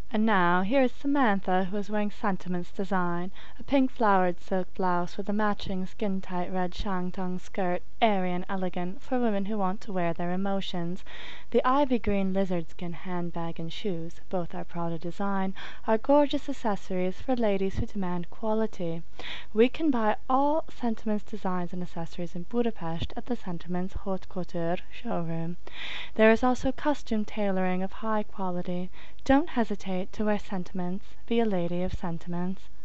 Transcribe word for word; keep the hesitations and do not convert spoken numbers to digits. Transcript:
And now here is Samantha, who is wearing Sentiment's design, a pink flowered silk blouse with a matching skin tight red shantung skirt, airy and elegant, for women who want to wear their emotions. The ivy green lizard skin handbag and shoes, both are Prada design, are gorgeous accessories for ladies who demand quality. We can buy all Sentiment's designs and accessories in Budapest at the Sentiment's Haute Couture showroom. There is also costume tailoring of high quality. Don't hesitate to wear Sentiments. Be a lady of sentiments.